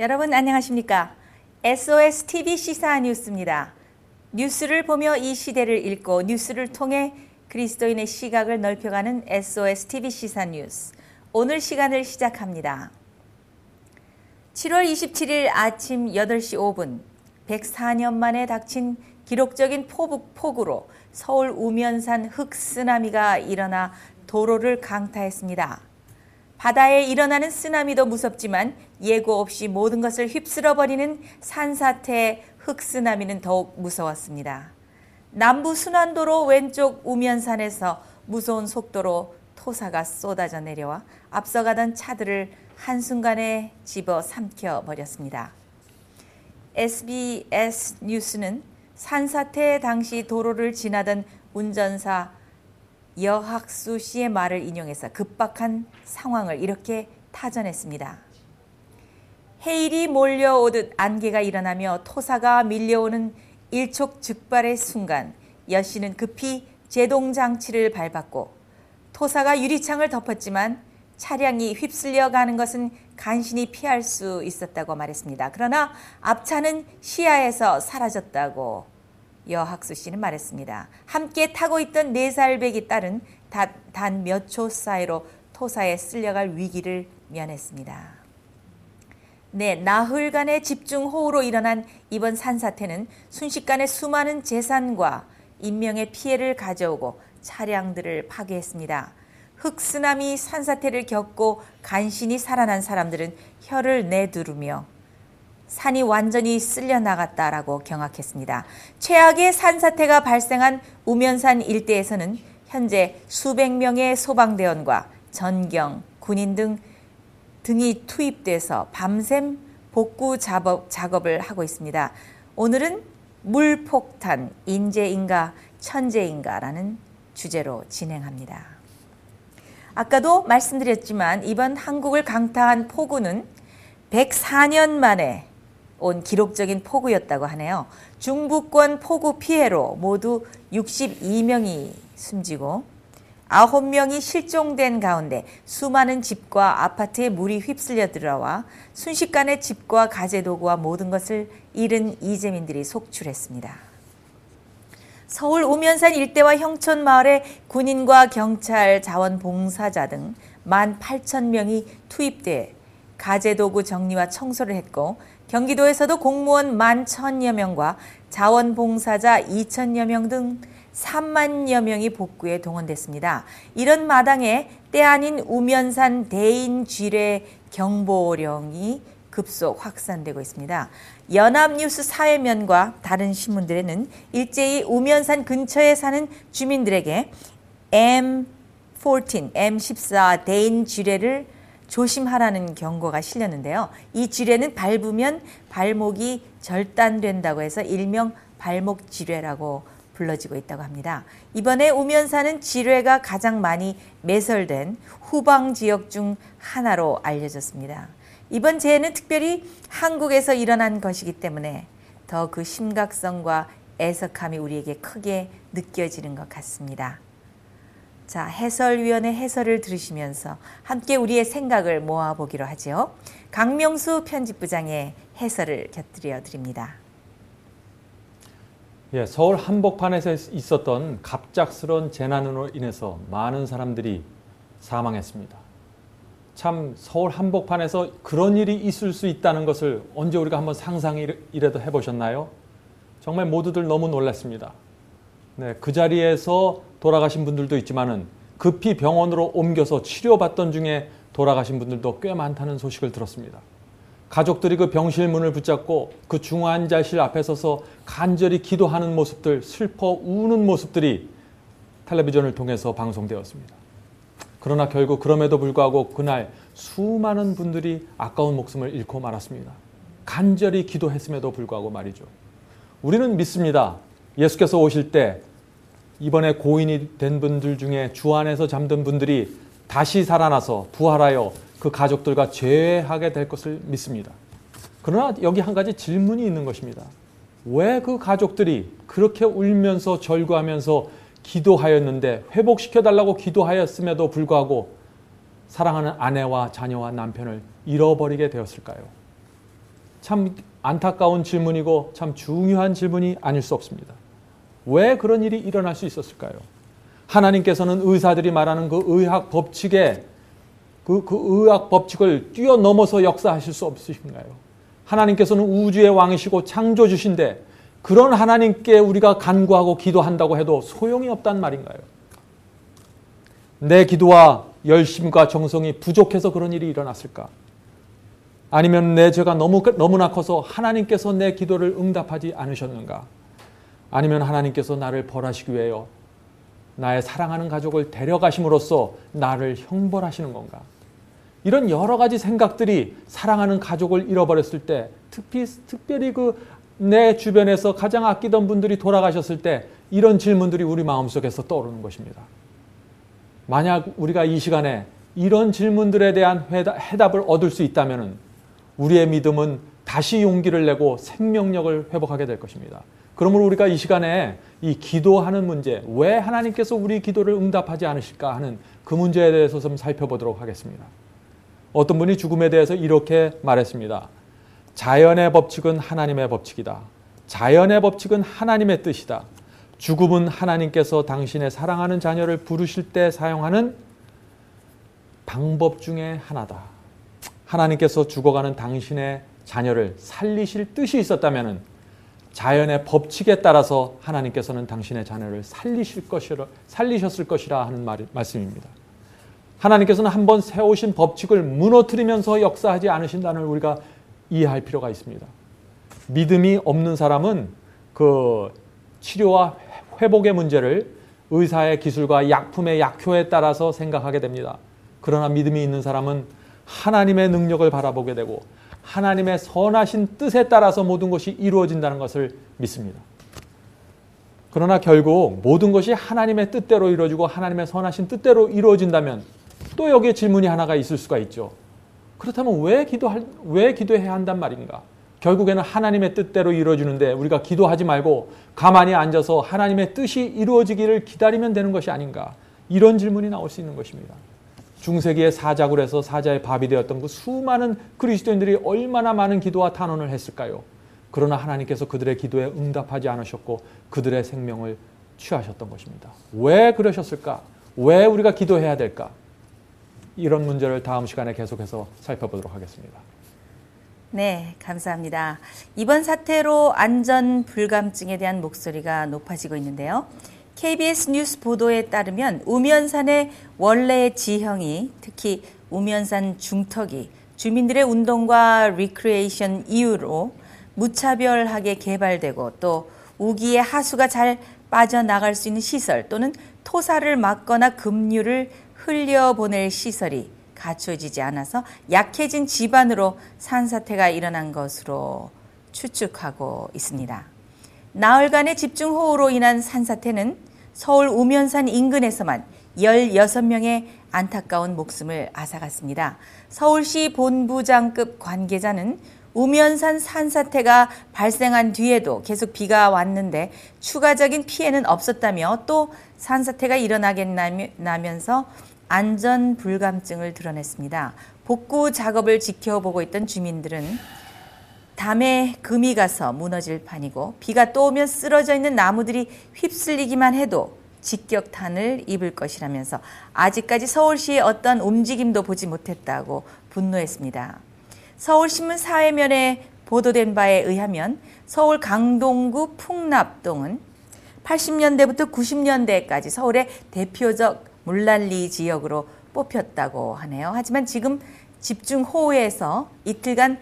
여러분 안녕하십니까? SOS TV 시사 뉴스입니다. 뉴스를 보며 이 시대를 읽고 뉴스를 통해 그리스도인의 시각을 넓혀가는 SOS TV 시사 뉴스. 오늘 시간을 시작합니다. 7월 27일 아침 8시 5분 104년 만에 닥친 기록적인 폭우로 서울 우면산 흑쓰나미가 일어나 도로를 강타했습니다. 바다에 일어나는 쓰나미도 무섭지만 예고 없이 모든 것을 휩쓸어버리는 산사태의 흑쓰나미는 더욱 무서웠습니다. 남부 순환도로 왼쪽 우면산에서 무서운 속도로 토사가 쏟아져 내려와 앞서가던 차들을 한순간에 집어삼켜버렸습니다. SBS 뉴스는 산사태 당시 도로를 지나던 운전사 여학수 씨의 말을 인용해서 급박한 상황을 이렇게 타전했습니다. 해일이 몰려오듯 안개가 일어나며 토사가 밀려오는 일촉즉발의 순간 여 씨는 급히 제동장치를 밟았고 토사가 유리창을 덮었지만 차량이 휩쓸려 가는 것은 간신히 피할 수 있었다고 말했습니다. 그러나 앞차는 시야에서 사라졌다고 여학수 씨는 말했습니다. 함께 타고 있던 4살배기 딸은 단 몇 초 사이로 토사에 쓸려갈 위기를 면했습니다. 나흘간의 집중호우로 일어난 이번 산사태는 순식간에 수많은 재산과 인명의 피해를 가져오고 차량들을 파괴했습니다. 흑쓰나미 산사태를 겪고 간신히 살아난 사람들은 혀를 내두르며 산이 완전히 쓸려나갔다라고 경악했습니다. 최악의 산사태가 발생한 우면산 일대에서는 현재 수백 명의 소방대원과 전경, 군인 등이 투입돼서 밤샘 복구 작업을 하고 있습니다. 오늘은 물폭탄, 인재인가, 천재인가라는 주제로 진행합니다. 아까도 말씀드렸지만 이번 한국을 강타한 폭우는 104년 만에 온 기록적인 폭우였다고 하네요. 중부권 폭우 피해로 모두 62명이 숨지고 9명이 실종된 가운데 수많은 집과 아파트에 물이 휩쓸려 들어와 순식간에 집과 가재도구와 모든 것을 잃은 이재민들이 속출했습니다. 서울 우면산 일대와 형촌 마을에 군인과 경찰, 자원봉사자 등 18,000명이 투입돼 가재도구 정리와 청소를 했고 경기도에서도 공무원 11,000여 명과 자원봉사자 2,000여 명 등 3만여 명이 복구에 동원됐습니다. 이런 마당에 때 아닌 우면산 대인쥐뢰 경보령이 급속 확산되고 있습니다. 연합뉴스 사회면과 다른 신문들에는 일제히 우면산 근처에 사는 주민들에게 M14 대인쥐뢰를 조심하라는 경고가 실렸는데요. 이 쥐뢰는 밟으면 발목이 절단된다고 해서 일명 발목쥐뢰라고 불러지고 있다고 합니다. 이번에 우면산은 쥐뢰가 가장 많이 매설된 후방 지역 중 하나로 알려졌습니다. 이번 재해는 특별히 한국에서 일어난 것이기 때문에 더 그 심각성과 애석함이 우리에게 크게 느껴지는 것 같습니다. 자, 해설위원회 해설을 들으시면서 함께 우리의 생각을 모아보기로 하죠. 강명수 편집부장의 해설을 곁들여 드립니다. 서울 한복판에서 있었던 갑작스러운 재난으로 인해서 많은 사람들이 사망했습니다. 참 서울 한복판에서 그런 일이 있을 수 있다는 것을 언제 우리가 한번 상상이라도 해보셨나요? 정말 모두들 너무 놀랐습니다. 그 자리에서 돌아가신 분들도 있지만은 급히 병원으로 옮겨서 치료받던 중에 돌아가신 분들도 꽤 많다는 소식을 들었습니다. 가족들이 그 병실 문을 붙잡고 그 중환자실 앞에 서서 간절히 기도하는 모습들, 슬퍼 우는 모습들이 텔레비전을 통해서 방송되었습니다. 그러나 결국 그럼에도 불구하고 그날 수많은 분들이 아까운 목숨을 잃고 말았습니다. 간절히 기도했음에도 불구하고 말이죠. 우리는 믿습니다. 예수께서 오실 때 이번에 고인이 된 분들 중에 주 안에서 잠든 분들이 다시 살아나서 부활하여 그 가족들과 재회하게 될 것을 믿습니다. 그러나 여기 한 가지 질문이 있는 것입니다. 왜 그 가족들이 그렇게 울면서 절구하면서 기도하였는데 회복시켜달라고 기도하였음에도 불구하고 사랑하는 아내와 자녀와 남편을 잃어버리게 되었을까요? 참 안타까운 질문이고 참 중요한 질문이 아닐 수 없습니다. 왜 그런 일이 일어날 수 있었을까요? 하나님께서는 의사들이 말하는 그 의학 법칙에 그 의학 법칙을 뛰어넘어서 역사하실 수 없으신가요? 하나님께서는 우주의 왕이시고 창조주신데 그런 하나님께 우리가 간구하고 기도한다고 해도 소용이 없단 말인가요? 내 기도와 열심과 정성이 부족해서 그런 일이 일어났을까? 아니면 내 죄가 너무나 커서 하나님께서 내 기도를 응답하지 않으셨는가? 아니면 하나님께서 나를 벌하시기 위하여 나의 사랑하는 가족을 데려가심으로써 나를 형벌하시는 건가? 이런 여러 가지 생각들이 사랑하는 가족을 잃어버렸을 때, 특별히 내 주변에서 가장 아끼던 분들이 돌아가셨을 때 이런 질문들이 우리 마음속에서 떠오르는 것입니다. 만약 우리가 이 시간에 이런 질문들에 대한 해답을 얻을 수 있다면 우리의 믿음은 다시 용기를 내고 생명력을 회복하게 될 것입니다. 그러므로 우리가 이 시간에 이 기도하는 문제, 왜 하나님께서 우리 기도를 응답하지 않으실까 하는 그 문제에 대해서 좀 살펴보도록 하겠습니다. 어떤 분이 죽음에 대해서 이렇게 말했습니다. 자연의 법칙은 하나님의 법칙이다. 자연의 법칙은 하나님의 뜻이다. 죽음은 하나님께서 당신의 사랑하는 자녀를 부르실 때 사용하는 방법 중에 하나다. 하나님께서 죽어가는 당신의 자녀를 살리실 뜻이 있었다면 자연의 법칙에 따라서 하나님께서는 당신의 자녀를 살리셨을 것이라 하는 말씀입니다. 하나님께서는 한번 세우신 법칙을 무너뜨리면서 역사하지 않으신다는 우리가 이해할 필요가 있습니다. 믿음이 없는 사람은 그 치료와 회복의 문제를 의사의 기술과 약품의 약효에 따라서 생각하게 됩니다. 그러나 믿음이 있는 사람은 하나님의 능력을 바라보게 되고 하나님의 선하신 뜻에 따라서 모든 것이 이루어진다는 것을 믿습니다. 그러나 결국 모든 것이 하나님의 뜻대로 이루어지고 하나님의 선하신 뜻대로 이루어진다면 또 여기에 질문이 하나가 있을 수가 있죠. 그렇다면 왜 기도해야 한단 말인가? 결국에는 하나님의 뜻대로 이루어지는데 우리가 기도하지 말고 가만히 앉아서 하나님의 뜻이 이루어지기를 기다리면 되는 것이 아닌가? 이런 질문이 나올 수 있는 것입니다. 중세기에 사자굴에서 사자의 밥이 되었던 그 수많은 그리스도인들이 얼마나 많은 기도와 탄원을 했을까요? 그러나 하나님께서 그들의 기도에 응답하지 않으셨고 그들의 생명을 취하셨던 것입니다. 왜 그러셨을까? 왜 우리가 기도해야 될까? 이런 문제를 다음 시간에 계속해서 살펴보도록 하겠습니다. 네, 감사합니다. 이번 사태로 안전 불감증에 대한 목소리가 높아지고 있는데요. KBS 뉴스 보도에 따르면 우면산의 원래의 지형이 특히 우면산 중턱이 주민들의 운동과 리크리에이션 이유로 무차별하게 개발되고 또 우기의 하수가 잘 빠져나갈 수 있는 시설 또는 토사를 막거나 급류를 흘려보낼 시설이 갖춰지지 않아서 약해진 지반으로 산사태가 일어난 것으로 추측하고 있습니다. 나흘간의 집중호우로 인한 산사태는 서울 우면산 인근에서만 16명의 안타까운 목숨을 앗아갔습니다. 서울시 본부장급 관계자는 우면산 산사태가 발생한 뒤에도 계속 비가 왔는데 추가적인 피해는 없었다며 또 산사태가 일어나게 나면서 안전 불감증을 드러냈습니다. 복구 작업을 지켜보고 있던 주민들은 담에 금이 가서 무너질 판이고 비가 또 오면 쓰러져 있는 나무들이 휩쓸리기만 해도 직격탄을 입을 것이라면서 아직까지 서울시의 어떤 움직임도 보지 못했다고 분노했습니다. 서울신문 사회면에 보도된 바에 의하면 서울 강동구 풍납동은 80년대부터 90년대까지 서울의 대표적 물난리 지역으로 뽑혔다고 하네요. 하지만 지금 집중호우에서 이틀간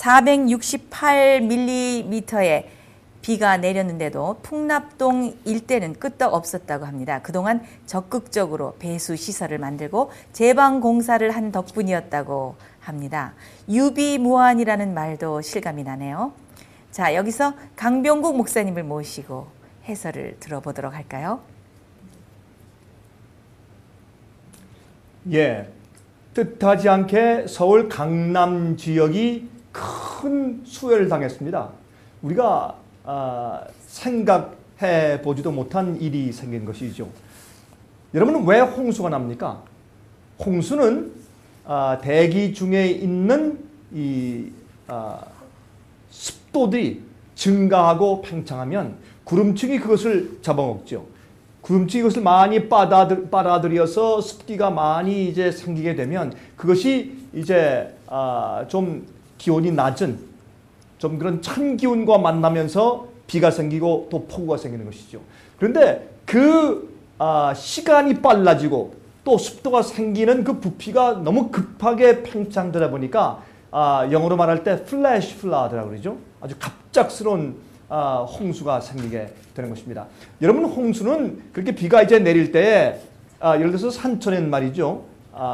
468mm의 비가 내렸는데도 풍납동 일대는 끄떡 없었다고 합니다. 그동안 적극적으로 배수 시설을 만들고 제방 공사를 한 덕분이었다고 합니다. 유비무환이라는 말도 실감이 나네요. 자, 여기서 강병국 목사님을 모시고 해설을 들어보도록 할까요? 예, 뜻하지 않게 서울 강남 지역이 큰 수해를 당했습니다. 우리가 생각해 보지도 못한 일이 생긴 것이죠. 여러분은 왜 홍수가 납니까? 홍수는 대기 중에 있는 이 습도들이 증가하고 팽창하면 구름층이 그것을 잡아먹죠. 구름층이 그것을 많이 빨아들여서 습기가 많이 이제 생기게 되면 그것이 이제 좀 기온이 낮은 좀 그런 찬 기온과 만나면서 비가 생기고 또 폭우가 생기는 것이죠. 그런데 그 시간이 빨라지고 또 습도가 생기는 그 부피가 너무 급하게 팽창되다 보니까 영어로 말할 때 플래시 플라드라고 그러죠. 아주 갑작스러운 홍수가 생기게 되는 것입니다. 여러분, 홍수는 그렇게 비가 이제 내릴 때 예를 들어서 산천엔 말이죠.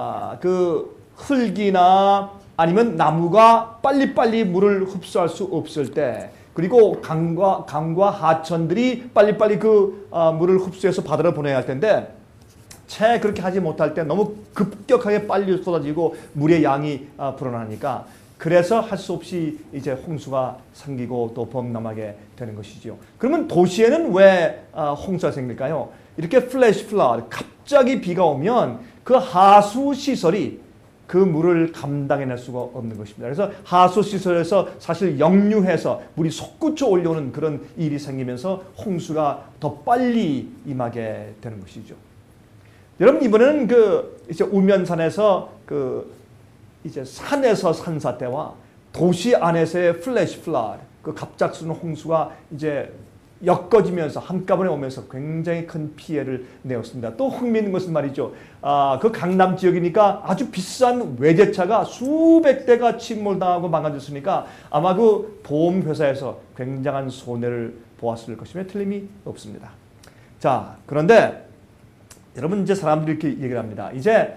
그 흙이나 아니면 나무가 빨리빨리 물을 흡수할 수 없을 때, 그리고 강과 하천들이 빨리빨리 그 물을 흡수해서 바다로 보내야 할 텐데 채 그렇게 하지 못할 때 너무 급격하게 빨리 쏟아지고 물의 양이 불어나니까 그래서 할 수 없이 이제 홍수가 생기고 또 범람하게 되는 것이죠. 그러면 도시에는 왜 홍수가 생길까요? 이렇게 플래시 플라드, 갑자기 비가 오면 그 하수 시설이 그 물을 감당해낼 수가 없는 것입니다. 그래서 하수 시설에서 사실 역류해서 물이 솟구쳐 올려오는 그런 일이 생기면서 홍수가 더 빨리 임하게 되는 것이죠. 여러분, 이번에는 그 이제 우면산에서 그 이제 산에서 산사태와 도시 안에서의 플래시 플라드, 그 갑작스러운 홍수가 이제 엮어지면서 한꺼번에 오면서 굉장히 큰 피해를 내었습니다. 또 흥미있는 것은 말이죠. 그 강남 지역이니까 아주 비싼 외제차가 수백 대가 침몰당하고 망가졌으니까 아마 그 보험회사에서 굉장한 손해를 보았을 것임에 틀림이 없습니다. 자, 그런데 여러분, 이제 사람들이 이렇게 얘기를 합니다. 이제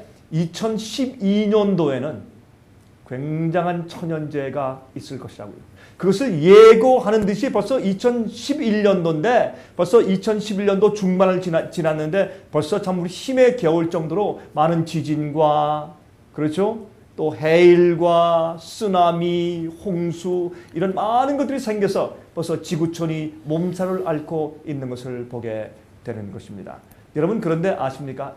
2012년도에는 굉장한 천연재해가 있을 것이라고요. 그것을 예고하는 듯이 벌써 2011년도인데 벌써 2011년도 중반을 지났는데 벌써 참 우리 힘에 겨울 정도로 많은 지진과, 그렇죠? 또 해일과 쓰나미, 홍수, 이런 많은 것들이 생겨서 벌써 지구촌이 몸살을 앓고 있는 것을 보게 되는 것입니다. 여러분, 그런데 아십니까?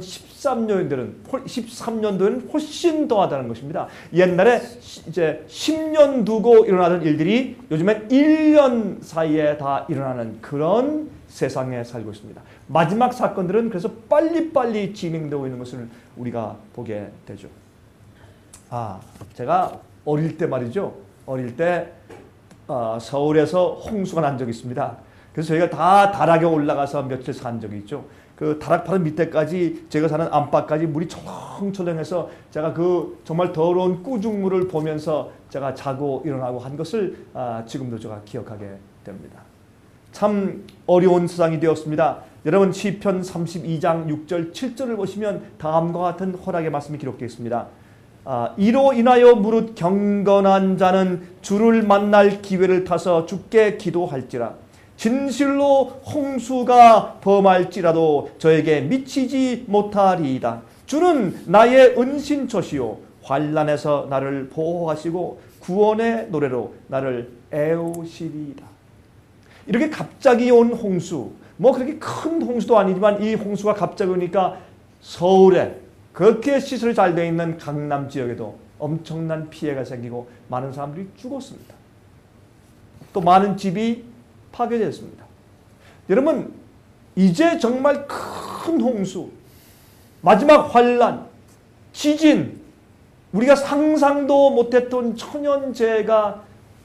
2013년도에는 훨씬 더하다는 것입니다. 옛날에 이제 10년 두고 일어나던 일들이 요즘엔 1년 사이에 다 일어나는 그런 세상에 살고 있습니다. 마지막 사건들은 그래서 빨리빨리 진행되고 있는 것을 우리가 보게 되죠. 제가 어릴 때 말이죠. 어릴 때 서울에서 홍수가 난 적이 있습니다. 그래서 저희가 다 다락에 올라가서 며칠 산 적이 있죠. 그 다락 바로 밑에까지, 제가 사는 안팎까지 물이 철렁철렁해서 제가 그 정말 더러운 꾸중물을 보면서 제가 자고 일어나고 한 것을 지금도 제가 기억하게 됩니다. 참 어려운 세상이 되었습니다. 여러분, 시편 32장 6절 7절을 보시면 다음과 같은 허락의 말씀이 기록되어 있습니다. 이로 인하여 무릇 경건한 자는 주를 만날 기회를 타서 주께 기도할지라. 진실로 홍수가 범할지라도 저에게 미치지 못하리이다. 주는 나의 은신처시요 환난에서 나를 보호하시고 구원의 노래로 나를 애우시리이다. 이렇게 갑자기 온 홍수, 뭐 그렇게 큰 홍수도 아니지만 이 홍수가 갑자기 오니까 서울에 그렇게 시설이 잘 되어 있는 강남 지역에도 엄청난 피해가 생기고 많은 사람들이 죽었습니다. 또 많은 집이 파괴됐습니다. 여러분, 이제 정말 큰 홍수, 마지막 환난, 지진, 우리가 상상도 못했던 천연재해가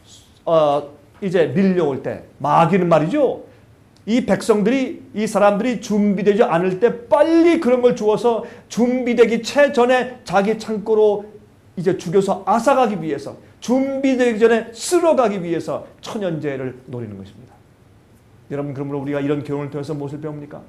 이제 밀려올 때, 마귀는 말이죠. 이 백성들이, 이 사람들이 준비되지 않을 때 빨리 그런 걸 주어서 준비되기 채 전에 자기 창고로 이제 죽여서 앗아가기 위해서, 준비되기 전에 쓸어가기 위해서 천연재해를 노리는 것입니다. 여러분, 그러므로 우리가 이런 교훈을 통해서 무엇을 배웁니까?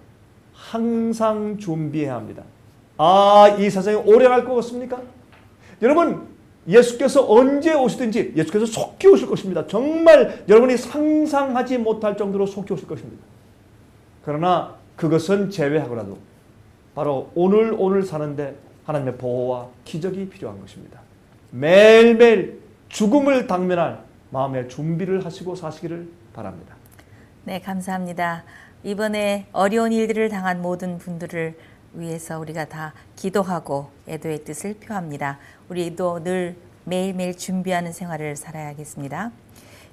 항상 준비해야 합니다. 이 세상에 오래 갈 것 같습니까? 여러분, 예수께서 언제 오시든지 예수께서 속히 오실 것입니다. 정말 여러분이 상상하지 못할 정도로 속히 오실 것입니다. 그러나 그것은 제외하고라도 바로 오늘 사는데 하나님의 보호와 기적이 필요한 것입니다. 매일매일 죽음을 당면할 마음의 준비를 하시고 사시기를 바랍니다. 네, 감사합니다. 이번에 어려운 일들을 당한 모든 분들을 위해서 우리가 다 기도하고 애도의 뜻을 표합니다. 우리도 늘 매일매일 준비하는 생활을 살아야겠습니다.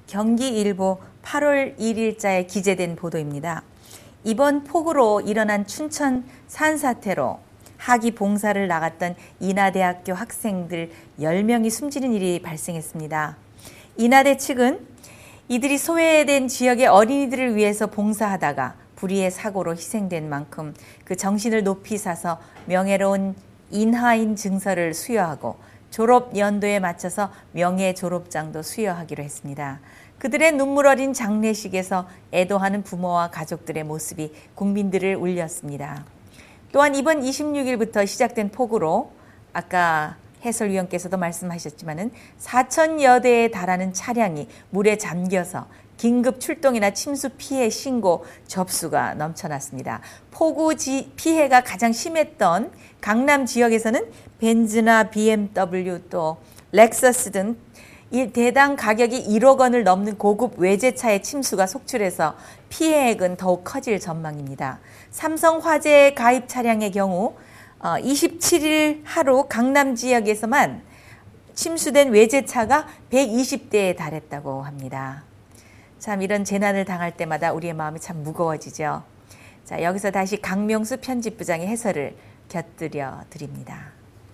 경기일보 8월 1일자에 기재된 보도입니다. 이번 폭우로 일어난 춘천 산사태로 하기 봉사를 나갔던 인하대학교 학생들 10명이 숨지는 일이 발생했습니다. 인하대 측은 이들이 소외된 지역의 어린이들을 위해서 봉사하다가 불의의 사고로 희생된 만큼 그 정신을 높이 사서 명예로운 인하인 증서를 수여하고 졸업 연도에 맞춰서 명예 졸업장도 수여하기로 했습니다. 그들의 눈물 어린 장례식에서 애도하는 부모와 가족들의 모습이 국민들을 울렸습니다. 또한 이번 26일부터 시작된 폭우로 아까 해설위원께서도 말씀하셨지만은 4,000여 대에 달하는 차량이 물에 잠겨서 긴급 출동이나 침수 피해 신고 접수가 넘쳐났습니다. 폭우 피해가 가장 심했던 강남 지역에서는 벤츠나 BMW 또 렉서스 등 대당 가격이 1억 원을 넘는 고급 외제차의 침수가 속출해서 피해액은 더욱 커질 전망입니다. 삼성화재 가입 차량의 경우 27일 하루 강남 지역에서만 침수된 외제차가 120대에 달했다고 합니다. 참 이런 재난을 당할 때마다 우리의 마음이 참 무거워지죠. 자, 여기서 다시 강명수 편집부장의 해설을 곁들여 드립니다.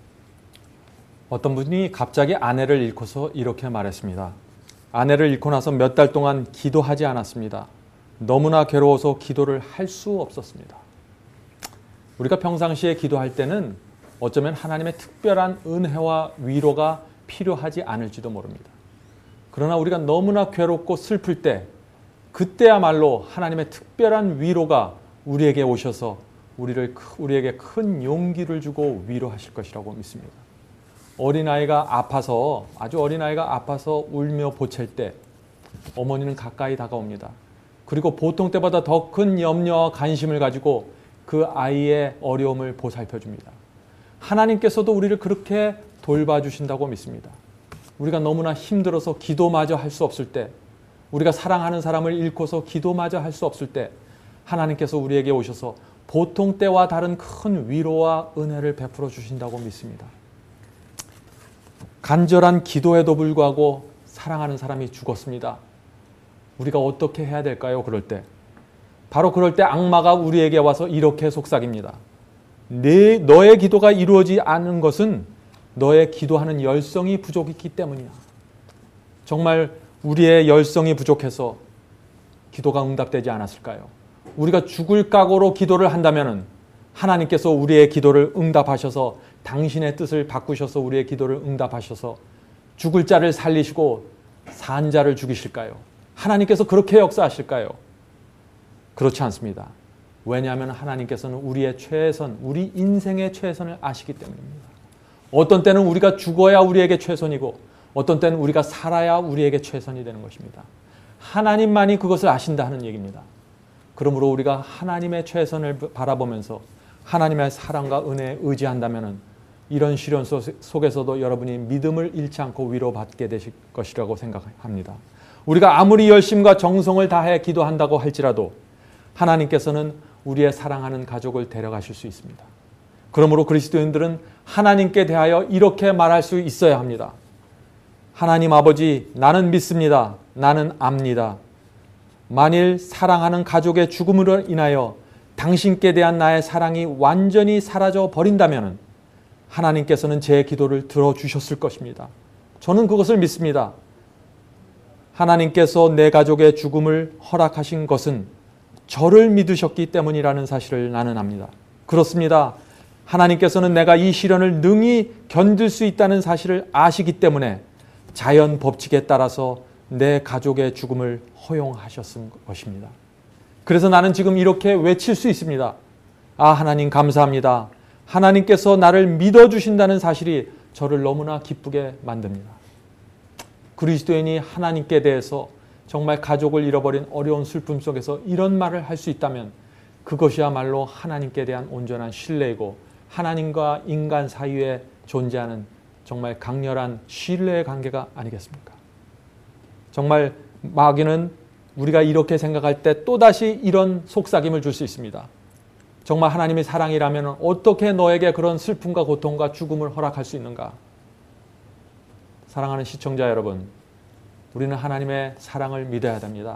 어떤 분이 갑자기 아내를 잃고서 이렇게 말했습니다. 아내를 잃고 나서 몇 달 동안 기도하지 않았습니다. 너무나 괴로워서 기도를 할 수 없었습니다. 우리가 평상시에 기도할 때는 어쩌면 하나님의 특별한 은혜와 위로가 필요하지 않을지도 모릅니다. 그러나 우리가 너무나 괴롭고 슬플 때 그때야말로 하나님의 특별한 위로가 우리에게 오셔서 우리에게 큰 용기를 주고 위로하실 것이라고 믿습니다. 아주 어린아이가 아파서 울며 보챌 때 어머니는 가까이 다가옵니다. 그리고 보통 때보다 더 큰 염려와 관심을 가지고 그 아이의 어려움을 보살펴 줍니다. 하나님께서도 우리를 그렇게 돌봐주신다고 믿습니다. 우리가 너무나 힘들어서 기도마저 할 수 없을 때, 우리가 사랑하는 사람을 잃고서 기도마저 할 수 없을 때 하나님께서 우리에게 오셔서 보통 때와 다른 큰 위로와 은혜를 베풀어 주신다고 믿습니다. 간절한 기도에도 불구하고 사랑하는 사람이 죽었습니다. 우리가 어떻게 해야 될까요? 그럴 때. 바로 그럴 때 악마가 우리에게 와서 이렇게 속삭입니다. 너의 기도가 이루어지지 않은 것은 너의 기도하는 열성이 부족했기 때문이야. 정말 우리의 열성이 부족해서 기도가 응답되지 않았을까요? 우리가 죽을 각오로 기도를 한다면 하나님께서 우리의 기도를 응답하셔서 당신의 뜻을 바꾸셔서 우리의 기도를 응답하셔서 죽을 자를 살리시고 산 자를 죽이실까요? 하나님께서 그렇게 역사하실까요? 그렇지 않습니다. 왜냐하면 하나님께서는 우리의 최선, 우리 인생의 최선을 아시기 때문입니다. 어떤 때는 우리가 죽어야 우리에게 최선이고 어떤 때는 우리가 살아야 우리에게 최선이 되는 것입니다. 하나님만이 그것을 아신다 하는 얘기입니다. 그러므로 우리가 하나님의 최선을 바라보면서 하나님의 사랑과 은혜에 의지한다면 이런 시련 속에서도 여러분이 믿음을 잃지 않고 위로받게 되실 것이라고 생각합니다. 우리가 아무리 열심과 정성을 다해 기도한다고 할지라도 하나님께서는 우리의 사랑하는 가족을 데려가실 수 있습니다. 그러므로 그리스도인들은 하나님께 대하여 이렇게 말할 수 있어야 합니다. 하나님 아버지, 나는 믿습니다. 나는 압니다. 만일 사랑하는 가족의 죽음으로 인하여 당신께 대한 나의 사랑이 완전히 사라져 버린다면 하나님께서는 제 기도를 들어주셨을 것입니다. 저는 그것을 믿습니다. 하나님께서 내 가족의 죽음을 허락하신 것은 저를 믿으셨기 때문이라는 사실을 나는 압니다. 그렇습니다. 하나님께서는 내가 이 시련을 능히 견딜 수 있다는 사실을 아시기 때문에 자연 법칙에 따라서 내 가족의 죽음을 허용하셨을 것입니다. 그래서 나는 지금 이렇게 외칠 수 있습니다. 아, 하나님 감사합니다. 하나님께서 나를 믿어주신다는 사실이 저를 너무나 기쁘게 만듭니다. 그리스도인이 하나님께 대해서 정말 가족을 잃어버린 어려운 슬픔 속에서 이런 말을 할 수 있다면 그것이야말로 하나님께 대한 온전한 신뢰이고 하나님과 인간 사이에 존재하는 정말 강렬한 신뢰의 관계가 아니겠습니까? 정말 마귀는 우리가 이렇게 생각할 때 또다시 이런 속삭임을 줄 수 있습니다. 정말 하나님이 사랑이라면 어떻게 너에게 그런 슬픔과 고통과 죽음을 허락할 수 있는가? 사랑하는 시청자 여러분, 우리는 하나님의 사랑을 믿어야 됩니다.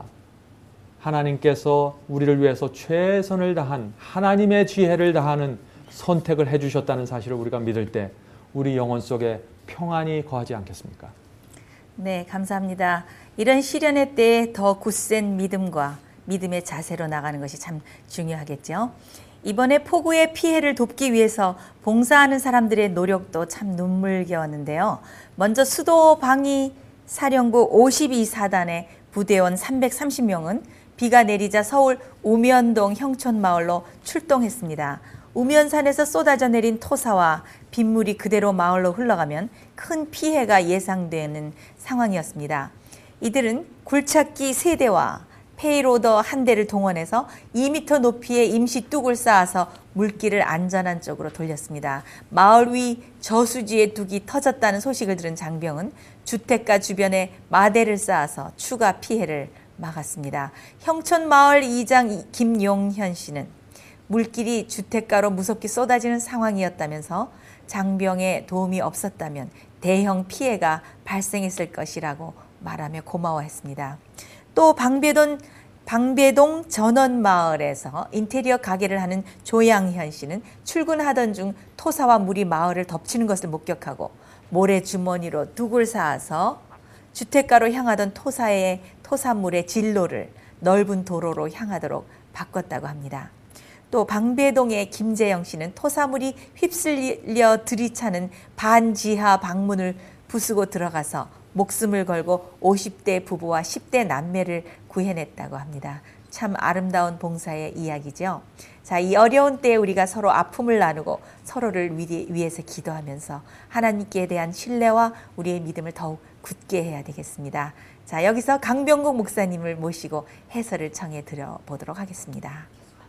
하나님께서 우리를 위해서 최선을 다한 하나님의 지혜를 다하는 선택을 해주셨다는 사실을 우리가 믿을 때 우리 영혼 속에 평안이 거하지 않겠습니까? 네, 감사합니다. 이런 시련의 때에 더 굳센 믿음과 믿음의 자세로 나가는 것이 참 중요하겠죠. 이번에 폭우의 피해를 돕기 위해서 봉사하는 사람들의 노력도 참 눈물겨웠는데요. 먼저 수도 방위 사령부 52사단의 부대원 330명은 비가 내리자 서울 우면동 형촌마을로 출동했습니다. 우면산에서 쏟아져 내린 토사와 빗물이 그대로 마을로 흘러가면 큰 피해가 예상되는 상황이었습니다. 이들은 굴착기 3대와 페이로더 1대를 동원해서 2m 높이의 임시 뚝을 쌓아서 물길을 안전한 쪽으로 돌렸습니다. 마을 위 저수지의 뚝이 터졌다는 소식을 들은 장병은 주택가 주변에 마대를 쌓아서 추가 피해를 막았습니다. 형촌마을 이장 김용현 씨는 물길이 주택가로 무섭게 쏟아지는 상황이었다면서 장병의 도움이 없었다면 대형 피해가 발생했을 것이라고 말하며 고마워했습니다. 또 방배동 전원마을에서 인테리어 가게를 하는 조양현 씨는 출근하던 중 토사와 물이 마을을 덮치는 것을 목격하고 모래주머니로 둑을 쌓아서 주택가로 향하던 토사물의 진로를 넓은 도로로 향하도록 바꿨다고 합니다. 또 방배동의 김재영 씨는 토사물이 휩쓸려 들이차는 반지하 방문을 부수고 들어가서 목숨을 걸고 50대 부부와 10대 남매를 구해냈다고 합니다. 참 아름다운 봉사의 이야기죠. 자, 이 어려운 때에 우리가 서로 아픔을 나누고 서로를 위해서 기도하면서 하나님께 대한 신뢰와 우리의 믿음을 더욱 굳게 해야 되겠습니다. 자, 여기서 강병국 목사님을 모시고 해설을 청해 드려보도록 하겠습니다.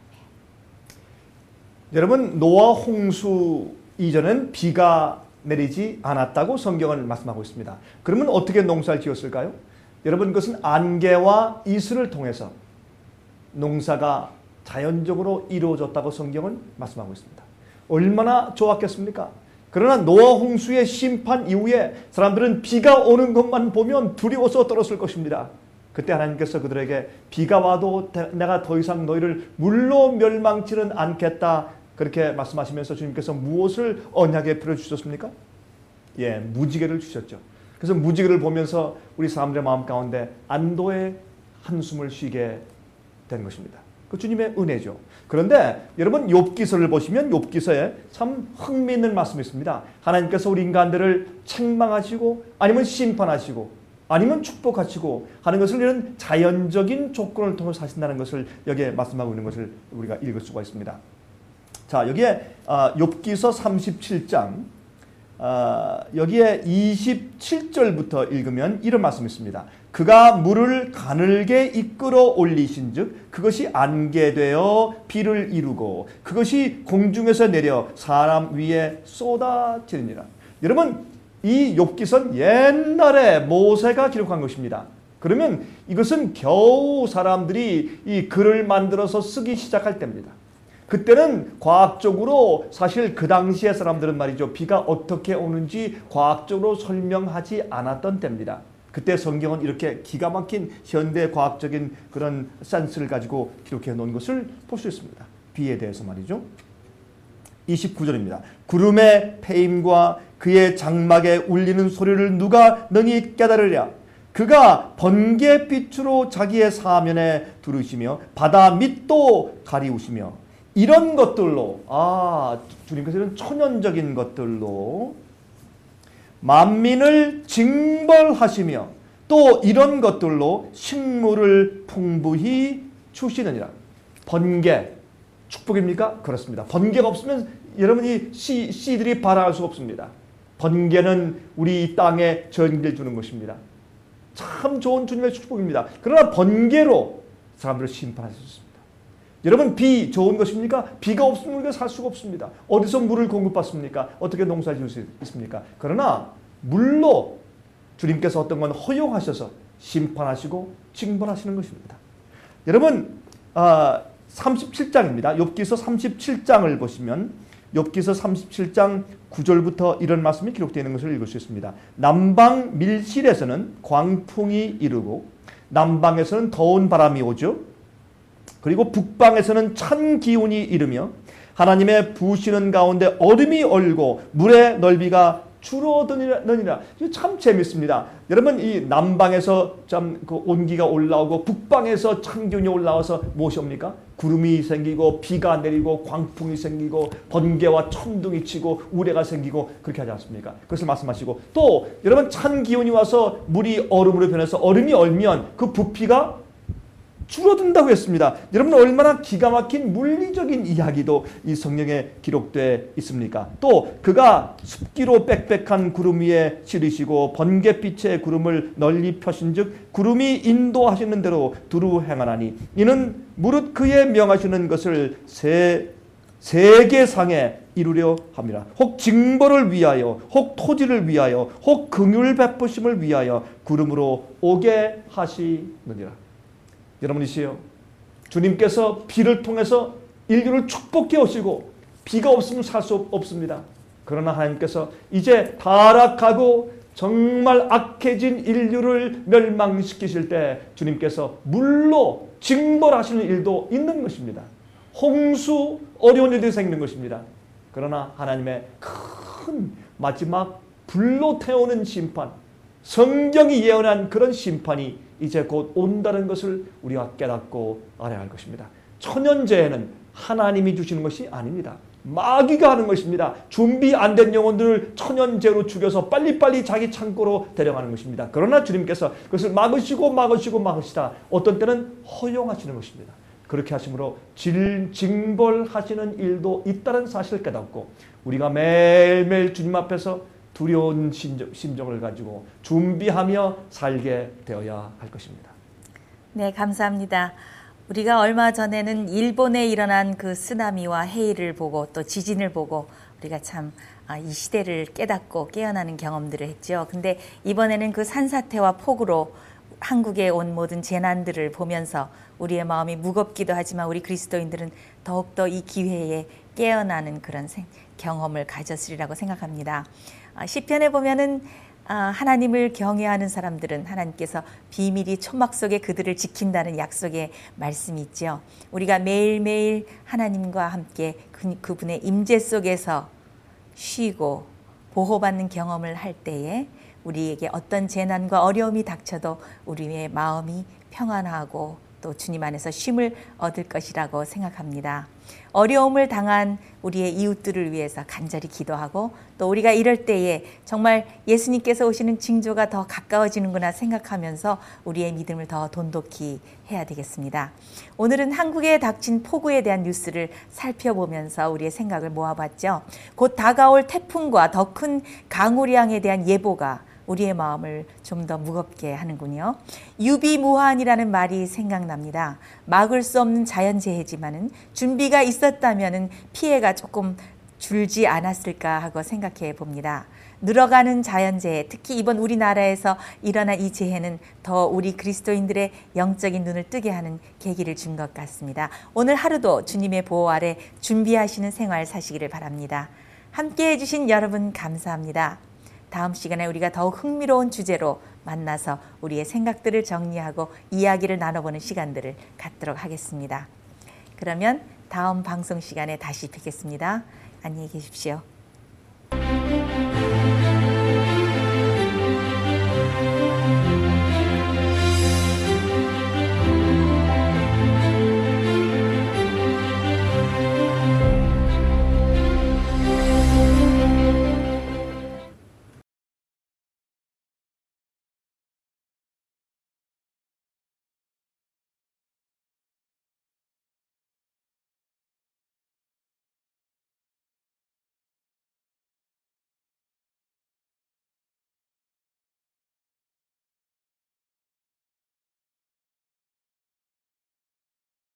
여러분, 노아 홍수 이전엔 비가 내리지 않았다고 성경은 말씀하고 있습니다. 그러면 어떻게 농사를 지었을까요? 여러분, 그것은 안개와 이슬을 통해서 농사가 자연적으로 이루어졌다고 성경은 말씀하고 있습니다. 얼마나 좋았겠습니까? 그러나 노아 홍수의 심판 이후에 사람들은 비가 오는 것만 보면 두려워서 떨었을 것입니다. 그때 하나님께서 그들에게 비가 와도 내가 더 이상 너희를 물로 멸망치는 않겠다, 그렇게 말씀하시면서 주님께서 무엇을 언약에 풀어주셨습니까? 예, 무지개를 주셨죠. 그래서 무지개를 보면서 우리 사람들의 마음 가운데 안도의 한숨을 쉬게 된 것입니다. 그 주님의 은혜죠. 그런데 여러분, 욥기서를 보시면 욥기서에 참 흥미있는 말씀이 있습니다. 하나님께서 우리 인간들을 책망하시고 아니면 심판하시고 아니면 축복하시고 하는 것을 이런 자연적인 조건을 통해서 하신다는 것을 여기에 말씀하고 있는 것을 우리가 읽을 수가 있습니다. 자, 여기에 욥기서 37장 여기에 27절부터 읽으면 이런 말씀이 있습니다. 그가 물을 가늘게 이끌어 올리신 즉 그것이 안개 되어 비를 이루고 그것이 공중에서 내려 사람 위에 쏟아지느니라. 여러분, 이 욥기서는 옛날에 모세가 기록한 것입니다. 그러면 이것은 겨우 사람들이 이 글을 만들어서 쓰기 시작할 때입니다. 그때는 과학적으로 사실 그 당시의 사람들은 말이죠, 비가 어떻게 오는지 과학적으로 설명하지 않았던 때입니다. 그때 성경은 이렇게 기가 막힌 현대 과학적인 그런 센스를 가지고 기록해 놓은 것을 볼 수 있습니다. 비에 대해서 말이죠. 29절입니다. 구름의 패임과 그의 장막에 울리는 소리를 누가 능히 깨달으랴. 그가 번개빛으로 자기의 사면에 두르시며 바다 밑도 가리우시며 이런 것들로, 주님께서 이런 천연적인 것들로 만민을 징벌하시며 또 이런 것들로 식물을 풍부히 주시느니라. 번개, 축복입니까? 그렇습니다. 번개가 없으면 여러분이 씨들이 발아할 수 없습니다. 번개는 우리 땅에 전기를 주는 것입니다. 참 좋은 주님의 축복입니다. 그러나 번개로 사람들을 심판할 수 있습니다. 여러분, 비 좋은 것입니까? 비가 없으면 우리가 살 수가 없습니다. 어디서 물을 공급받습니까? 어떻게 농사를 지을 수 있습니까? 그러나 물로 주님께서 어떤 건 허용하셔서 심판하시고 징벌하시는 것입니다. 여러분, 37장입니다. 욥기서 37장을 보시면 욥기서 37장 9절부터 이런 말씀이 기록되어 있는 것을 읽을 수 있습니다. 남방 밀실에서는 광풍이 이르고 남방에서는 더운 바람이 오죠. 그리고 북방에서는 찬 기운이 이르며 하나님의 부시는 가운데 얼음이 얼고 물의 넓이가 줄어드느니라. 참 재밌습니다. 여러분, 이 남방에서 참 그 온기가 올라오고 북방에서 찬 기운이 올라와서 무엇이 옵니까? 구름이 생기고 비가 내리고 광풍이 생기고 번개와 천둥이 치고 우레가 생기고 그렇게 하지 않습니까? 그것을 말씀하시고, 또 여러분, 찬 기운이 와서 물이 얼음으로 변해서 얼음이 얼면 그 부피가 줄어든다고 했습니다. 여러분, 얼마나 기가 막힌 물리적인 이야기도 이 성경에 기록되어 있습니까? 또 그가 습기로 빽빽한 구름 위에 실으시고 번갯빛의 구름을 널리 펴신즉 구름이 인도하시는 대로 두루 행하나니 이는 무릇 그의 명하시는 것을 세계상에 이루려 함이라. 혹 징벌을 위하여 혹 토지를 위하여 혹 긍휼 베푸심을 위하여 구름으로 오게 하시느니라. 여러분이시여, 주님께서 비를 통해서 인류를 축복해 오시고 비가 없으면 살 수 없습니다. 그러나 하나님께서 이제 타락하고 정말 악해진 인류를 멸망시키실 때 주님께서 물로 징벌하시는 일도 있는 것입니다. 홍수, 어려운 일들이 생기는 것입니다. 그러나 하나님의 큰 마지막 불로 태우는 심판, 성경이 예언한 그런 심판이 이제 곧 온다는 것을 우리가 깨닫고 알아야 할 것입니다. 천연재해는 하나님이 주시는 것이 아닙니다. 마귀가 하는 것입니다. 준비 안 된 영혼들을 천연재해로 죽여서 빨리빨리 자기 창고로 데려가는 것입니다. 그러나 주님께서 그것을 막으시다 어떤 때는 허용하시는 것입니다. 그렇게 하심으로 징벌하시는 일도 있다는 사실을 깨닫고 우리가 매일매일 주님 앞에서 두려운 심정을 가지고 준비하며 살게 되어야 할 것입니다. 네, 감사합니다. 우리가 얼마 전에는 일본에 일어난 그 쓰나미와 해일을 보고 또 지진을 보고 우리가 참 이 시대를 깨닫고 깨어나는 경험들을 했죠. 근데 이번에는 그 산사태와 폭우로 한국에 온 모든 재난들을 보면서 우리의 마음이 무겁기도 하지만 우리 그리스도인들은 더욱더 이 기회에 깨어나는 그런 경험을 가졌으리라고 생각합니다. 시편에 보면은 하나님을 경외하는 사람들은 하나님께서 비밀이 초막 속에 그들을 지킨다는 약속의 말씀이 있죠. 우리가 매일매일 하나님과 함께 그분의 임재 속에서 쉬고 보호받는 경험을 할 때에 우리에게 어떤 재난과 어려움이 닥쳐도 우리의 마음이 평안하고 또 주님 안에서 쉼을 얻을 것이라고 생각합니다. 어려움을 당한 우리의 이웃들을 위해서 간절히 기도하고 또 우리가 이럴 때에 정말 예수님께서 오시는 징조가 더 가까워지는구나 생각하면서 우리의 믿음을 더 돈독히 해야 되겠습니다. 오늘은 한국에 닥친 폭우에 대한 뉴스를 살펴보면서 우리의 생각을 모아봤죠. 곧 다가올 태풍과 더 큰 강우량에 대한 예보가 우리의 마음을 좀 더 무겁게 하는군요. 유비무환이라는 말이 생각납니다. 막을 수 없는 자연재해지만은 준비가 있었다면은 피해가 조금 줄지 않았을까 하고 생각해 봅니다. 늘어가는 자연재해, 특히 이번 우리나라에서 일어난 이 재해는 더 우리 그리스도인들의 영적인 눈을 뜨게 하는 계기를 준 것 같습니다. 오늘 하루도 주님의 보호 아래 준비하시는 생활 사시기를 바랍니다. 함께 해주신 여러분 감사합니다. 다음 시간에 우리가 더욱 흥미로운 주제로 만나서 우리의 생각들을 정리하고 이야기를 나눠보는 시간들을 갖도록 하겠습니다. 그러면 다음 방송 시간에 다시 뵙겠습니다. 안녕히 계십시오.